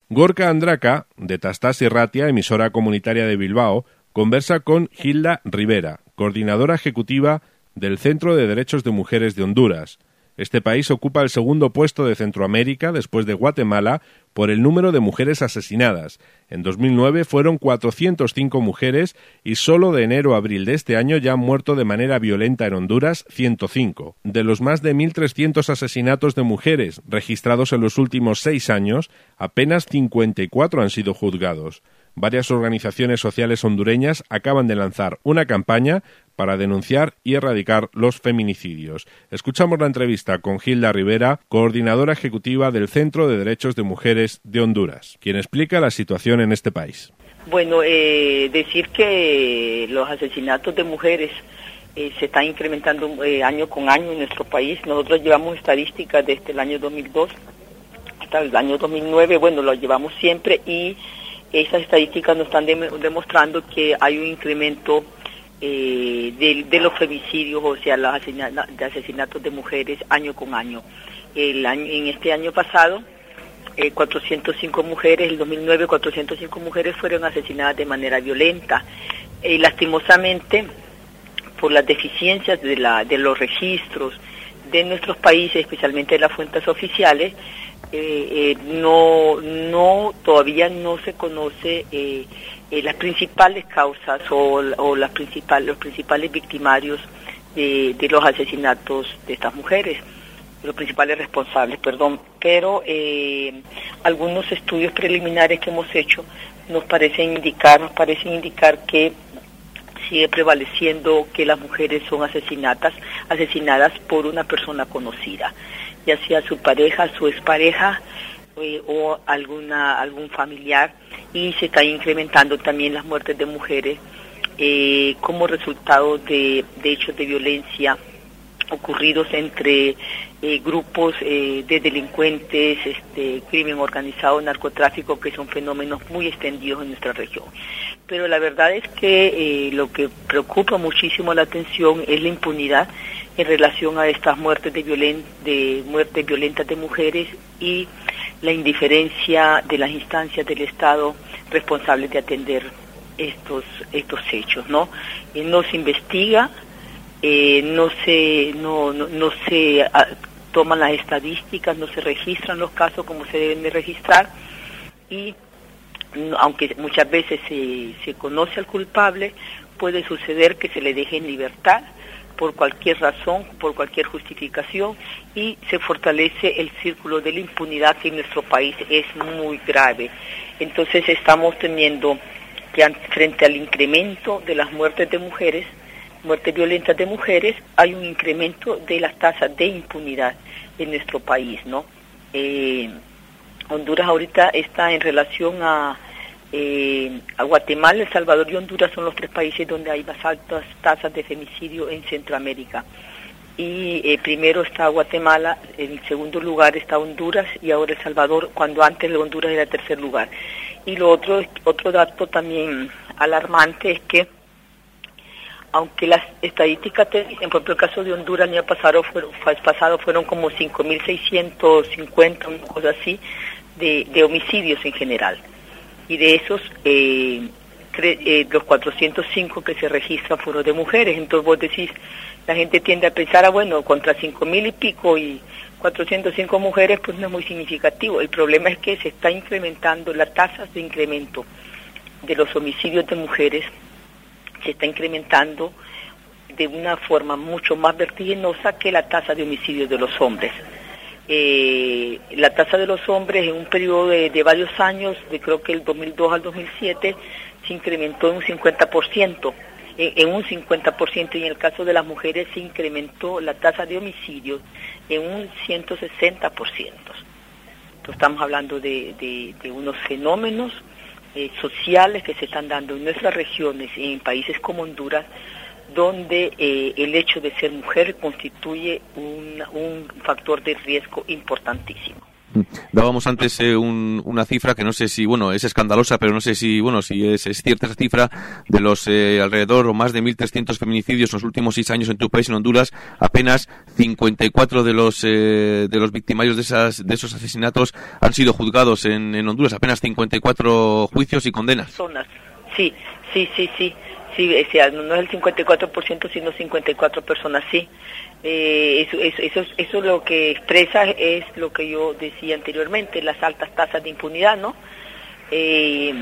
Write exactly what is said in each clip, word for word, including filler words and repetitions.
Gorka Andraka, de Tastas Irratia, emisora comunitaria de Bilbao, conversa con Hilda Rivera, coordinadora ejecutiva del Centro de Derechos de Mujeres de Honduras. Este país ocupa el segundo puesto de Centroamérica, después de Guatemala, por el número de mujeres asesinadas. En dos mil nueve fueron cuatrocientas cinco mujeres y solo de enero a abril de este año ya han muerto de manera violenta en Honduras ciento cinco. De los más de mil trescientos asesinatos de mujeres registrados en los últimos seis años, apenas cincuenta y cuatro han sido juzgados. Varias organizaciones sociales hondureñas acaban de lanzar una campaña para denunciar y erradicar los feminicidios. Escuchamos la entrevista con Hilda Rivera, coordinadora ejecutiva del Centro de Derechos de Mujeres de Honduras, quien explica la situación en este país. Bueno, eh, decir que los asesinatos de mujeres eh, se están incrementando eh, año con año en nuestro país. Nosotros llevamos estadísticas desde el año dos mil dos hasta el año dos mil nueve, bueno, lo llevamos siempre y esas estadísticas nos están de, demostrando que hay un incremento eh, de, de los femicidios, o sea, los asesinatos de, asesinatos de mujeres año con año. El año en este año pasado, eh, cuatrocientas cinco mujeres, el dos mil nueve, cuatrocientas cinco mujeres fueron asesinadas de manera violenta. Eh, lastimosamente, por las deficiencias de, la, de los registros de nuestros países, especialmente de las fuentes oficiales, Eh, eh, no, no, todavía no se conoce eh, eh, las principales causas o, o las principales, los principales victimarios de, de los asesinatos de estas mujeres, los principales responsables, perdón, pero eh, algunos estudios preliminares que hemos hecho nos parecen indicar, nos parecen indicar que sigue prevaleciendo que las mujeres son asesinadas, asesinadas por una persona conocida, ya sea su pareja, su expareja eh, o alguna algún familiar, y se están incrementando también las muertes de mujeres eh, como resultado de, de hechos de violencia ocurridos entre eh, grupos eh, de delincuentes, este, crimen organizado, narcotráfico, que son fenómenos muy extendidos en nuestra región. Pero la verdad es que eh, lo que preocupa muchísimo la atención es la impunidad en relación a estas muertes de, violen de muertes violentas de mujeres y la indiferencia de las instancias del Estado responsables de atender estos estos hechos, ¿no? Eh, no se investiga, eh, no se no no, no se a, toman las estadísticas, no se registran los casos como se deben de registrar, y aunque muchas veces se, se conoce al culpable, puede suceder que se le deje en libertad por cualquier razón, por cualquier justificación, y se fortalece el círculo de la impunidad, que en nuestro país es muy grave. Entonces estamos teniendo que frente al incremento de las muertes de mujeres, muertes violentas de mujeres, hay un incremento de las tasas de impunidad en nuestro país, ¿no? Eh, Honduras ahorita está en relación a, eh, a Guatemala, El Salvador y Honduras son los tres países donde hay más altas tasas de femicidio en Centroamérica. Y eh, primero está Guatemala, en segundo lugar está Honduras y ahora El Salvador, cuando antes de Honduras era tercer lugar. Y lo otro, otro dato también alarmante es que, aunque las estadísticas te dicen, por ejemplo, el caso de Honduras el año pasado fueron, pasado fueron como cinco mil seiscientos cincuenta, una cosa así, de, de homicidios en general. Y de esos, eh, cre, eh, los cuatrocientos cinco que se registran fueron de mujeres. Entonces vos decís, la gente tiende a pensar, ah, bueno, contra cinco mil y pico y cuatrocientos cinco mujeres, pues no es muy significativo. El problema es que se está incrementando, las tasas de incremento de los homicidios de mujeres se está incrementando de una forma mucho más vertiginosa que la tasa de homicidios de los hombres. Eh, la tasa de los hombres en un periodo de, de varios años, de creo que el dos mil dos al dos mil siete, se incrementó en un cincuenta por ciento, en, en un cincuenta por ciento, y en el caso de las mujeres se incrementó la tasa de homicidios en un ciento sesenta por ciento. Entonces estamos hablando de, de, de unos fenómenos Eh, sociales que se están dando en nuestras regiones y en países como Honduras, donde eh, el hecho de ser mujer constituye un, un factor de riesgo importantísimo. Dábamos antes eh, un, una cifra que no sé si, bueno, es escandalosa, pero no sé si, bueno, si es, es cierta esa cifra de los eh, alrededor o más de mil trescientos feminicidios en los últimos seis años en tu país, en Honduras. Apenas cincuenta y cuatro de los eh, de los victimarios de esas de esos asesinatos han sido juzgados en, en Honduras. Apenas cincuenta y cuatro juicios y condenas. Personas. Sí, sí, sí, sí. Sí, o sea, no es el cincuenta y cuatro por ciento, sino cincuenta y cuatro personas, sí. Eh, eso, eso, eso, eso lo que expresa es lo que yo decía anteriormente, las altas tasas de impunidad, ¿no? Eh,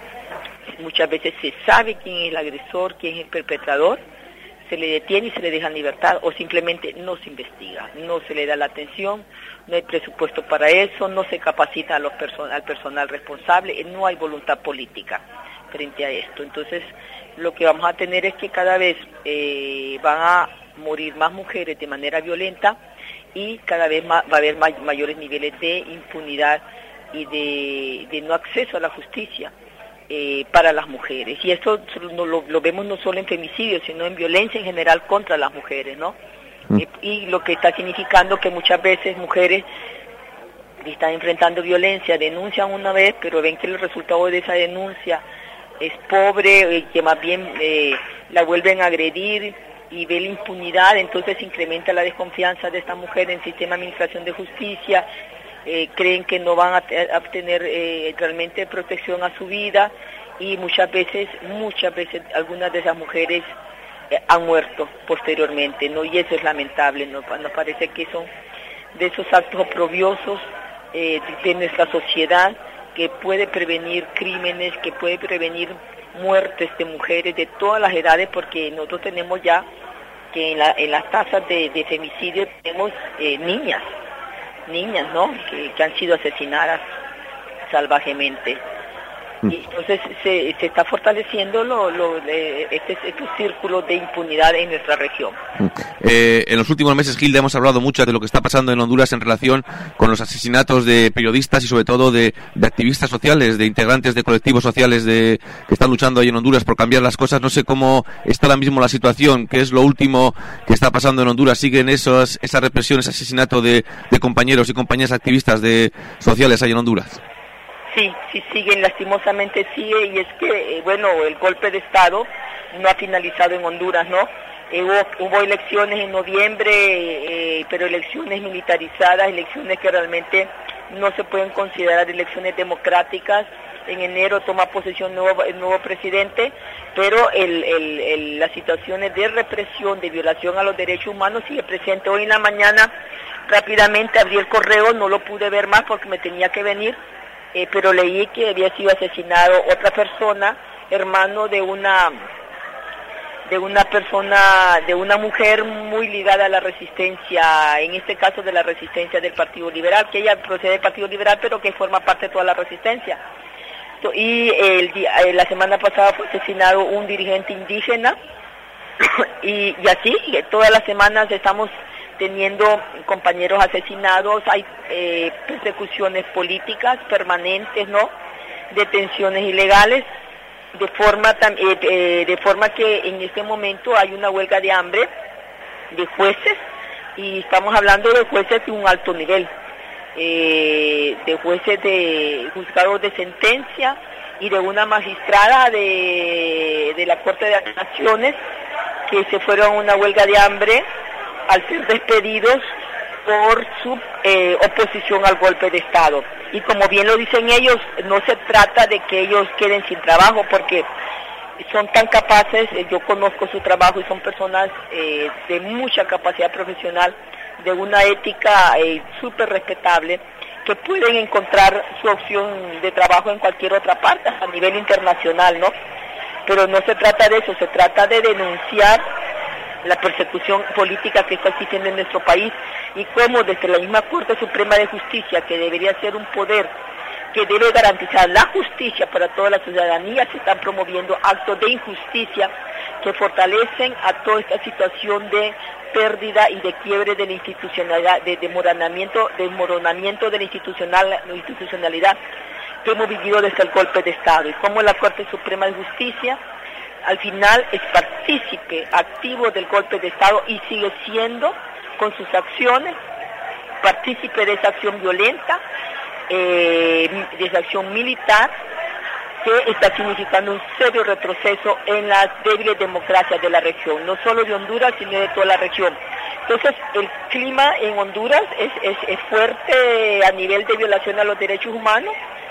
muchas veces se sabe quién es el agresor, quién es el perpetrador, se le detiene y se le deja en libertad, o simplemente no se investiga, no se le da la atención, no hay presupuesto para eso, no se capacita a los person- al personal responsable, no hay voluntad política frente a esto. Entonces, lo que vamos a tener es que cada vez eh, van a morir más mujeres de manera violenta y cada vez más, va a haber may mayores niveles de impunidad y de, de no acceso a la justicia eh, para las mujeres. Y esto lo, lo, lo vemos no solo en femicidios, sino en violencia en general contra las mujeres, ¿no? Mm. Eh, y lo que está significando que muchas veces mujeres están enfrentando violencia, denuncian una vez, pero ven que el resultado de esa denuncia es pobre, que más bien eh, la vuelven a agredir y ve la impunidad, entonces incrementa la desconfianza de esta mujer en el sistema de administración de justicia, eh, creen que no van a, a obtener eh, realmente protección a su vida y muchas veces, muchas veces algunas de esas mujeres eh, han muerto posteriormente, ¿no? Y eso es lamentable, ¿no? Nos parece que son de esos actos oprobiosos eh, de, de nuestra sociedad, que puede prevenir crímenes, que puede prevenir muertes de mujeres de todas las edades, porque nosotros tenemos ya que en, la, en las tasas de, de femicidio tenemos eh, niñas, niñas, ¿no? Que, que han sido asesinadas salvajemente. Y entonces se, se está fortaleciendo lo, lo, este, estos círculos de impunidad en nuestra región. Eh, en los últimos meses, Gilda, hemos hablado mucho de lo que está pasando en Honduras en relación con los asesinatos de periodistas y sobre todo de, de activistas sociales, de integrantes de colectivos sociales de, que están luchando ahí en Honduras por cambiar las cosas. No sé cómo está ahora mismo la situación, qué es lo último que está pasando en Honduras. ¿Siguen esos, esa represión, ese asesinato de, de compañeros y compañeras activistas de sociales ahí en Honduras? Sí, sí siguen, lastimosamente sigue, y es que, eh, bueno, el golpe de Estado no ha finalizado en Honduras, ¿no? Eh, hubo, hubo elecciones en noviembre, eh, pero elecciones militarizadas, elecciones que realmente no se pueden considerar elecciones democráticas. En enero toma posesión nuevo, el nuevo presidente, pero el, el, el, las situaciones de represión, de violación a los derechos humanos sigue presente. Hoy en la mañana rápidamente abrí el correo, no lo pude ver más porque me tenía que venir, Eh, pero leí que había sido asesinado otra persona, hermano de una de una persona, de una mujer muy ligada a la resistencia, en este caso de la resistencia del Partido Liberal, que ella procede del Partido Liberal, pero que forma parte de toda la resistencia. Y el día, la semana pasada fue asesinado un dirigente indígena, y, y así, todas las semanas estamos teniendo compañeros asesinados, hay eh, persecuciones políticas permanentes, ¿no? Detenciones ilegales, de forma eh, eh, de forma que en este momento hay una huelga de hambre de jueces, y estamos hablando de jueces de un alto nivel, eh, de jueces de juzgados de sentencia y de una magistrada de, de la Corte de Apelaciones que se fueron a una huelga de hambre al ser despedidos por su eh, oposición al golpe de Estado. Y como bien lo dicen ellos, no se trata de que ellos queden sin trabajo, porque son tan capaces, eh, yo conozco su trabajo y son personas eh, de mucha capacidad profesional, de una ética eh, súper respetable, que pueden encontrar su opción de trabajo en cualquier otra parte, a nivel internacional, ¿no? Pero no se trata de eso, se trata de denunciar la persecución política que está existiendo en nuestro país, y cómo desde la misma Corte Suprema de Justicia, que debería ser un poder que debe garantizar la justicia para toda la ciudadanía, se están promoviendo actos de injusticia que fortalecen a toda esta situación de pérdida y de quiebre de la institucionalidad, de desmoronamiento, desmoronamiento de la institucional, la institucionalidad que hemos vivido desde el golpe de Estado, y cómo la Corte Suprema de Justicia al final es partícipe activo del golpe de Estado y sigue siendo, con sus acciones, partícipe de esa acción violenta, eh, de esa acción militar, que está significando un serio retroceso en las débiles democracias de la región, no solo de Honduras, sino de toda la región. Entonces, el clima en Honduras es, es, es fuerte a nivel de violación a los derechos humanos,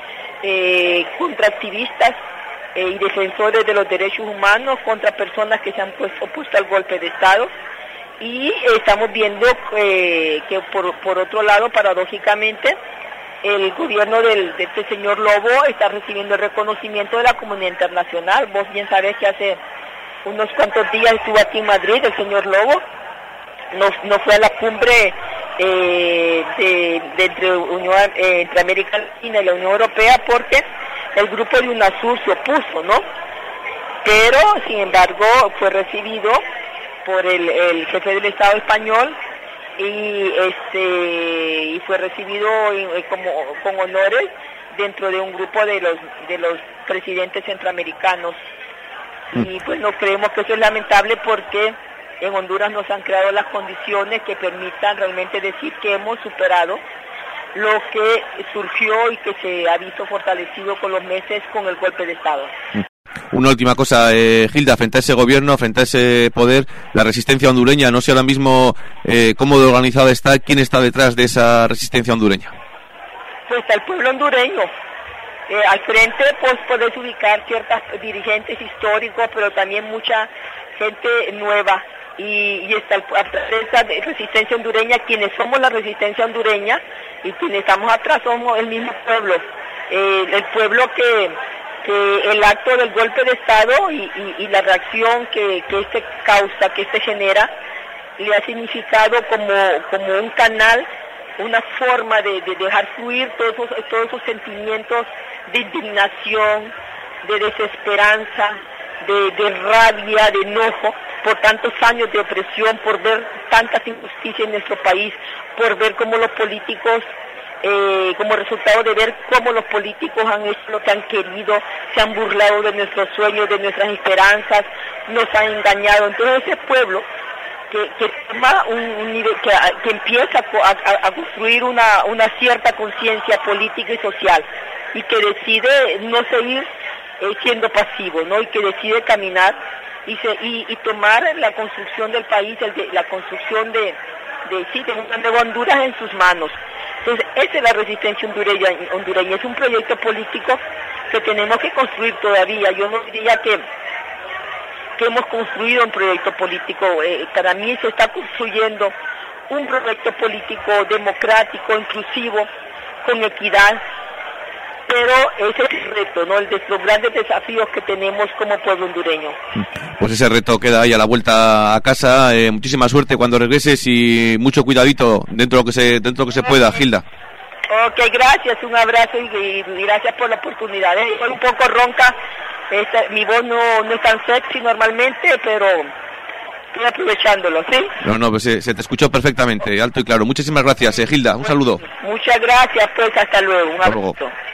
eh, contra activistas eh, y defensores de los derechos humanos, contra personas que se han puesto, opuesto al golpe de Estado. Y eh, estamos viendo eh, que, por, por otro lado, paradójicamente, el gobierno del, de este señor Lobo está recibiendo el reconocimiento de la comunidad internacional. Vos bien sabés que hace unos cuantos días estuvo aquí en Madrid el señor Lobo. No, no fue a la cumbre eh, de, de entre, Unión, eh, entre América Latina y la Unión Europea porque el grupo de UNASUR se opuso, ¿no? Pero, sin embargo, fue recibido por el, el jefe del Estado español y este y fue recibido eh, como con honores dentro de un grupo de los de los presidentes centroamericanos. Mm. Y pues no creemos que eso es lamentable porque en Honduras nos han creado las condiciones que permitan realmente decir que hemos superado lo que surgió y que se ha visto fortalecido con los meses con el golpe de Estado. Una última cosa, eh, Gilda, frente a ese gobierno, frente a ese poder, la resistencia hondureña, no sé ahora mismo eh, cómo de organizada está, quién está detrás de esa resistencia hondureña. Pues está el pueblo hondureño. Eh, al frente pues podés ubicar ciertos dirigentes históricos, pero también mucha gente nueva. Y, y está el, esa resistencia hondureña, quienes somos la resistencia hondureña y quienes estamos atrás somos el mismo pueblo, eh, el pueblo que, que el acto del golpe de Estado y, y, y la reacción que, que este causa, que este genera, le ha significado como, como un canal, una forma de, de dejar fluir todos esos, todos esos sentimientos de indignación, de desesperanza, de, de rabia, de enojo, por tantos años de opresión, por ver tantas injusticias en nuestro país, por ver cómo los políticos, eh, como resultado de ver cómo los políticos han hecho lo que han querido, se han burlado de nuestros sueños, de nuestras esperanzas, nos han engañado. Entonces ese pueblo que, que toma un, un nivel, que, que empieza a, a, a construir una, una cierta conciencia política y social y que decide no seguir eh, siendo pasivo, ¿no? Y que decide caminar y, se, y, y tomar la construcción del país, el de, la construcción de, de, sí, de una nueva Honduras en sus manos. Entonces, esa es la resistencia hondureña, hondureña. Es un proyecto político que tenemos que construir todavía. Yo no diría que, que hemos construido un proyecto político. Eh, para mí se está construyendo un proyecto político democrático, inclusivo, con equidad. Pero ese es el reto, ¿no? El de los grandes desafíos que tenemos como pueblo hondureño. Pues ese reto queda ahí a la vuelta a casa. Eh, muchísima suerte cuando regreses y mucho cuidadito dentro de lo que se dentro de lo que se pueda, Gilda. Ok, gracias, un abrazo y, y gracias por la oportunidad. Estoy un poco ronca, esta, mi voz no, no es tan sexy normalmente, pero estoy aprovechándolo, ¿sí? No, no, pues se, se te escuchó perfectamente, alto y claro. Muchísimas gracias, eh, Gilda, un saludo. Muchas gracias, pues hasta luego, un abrazo.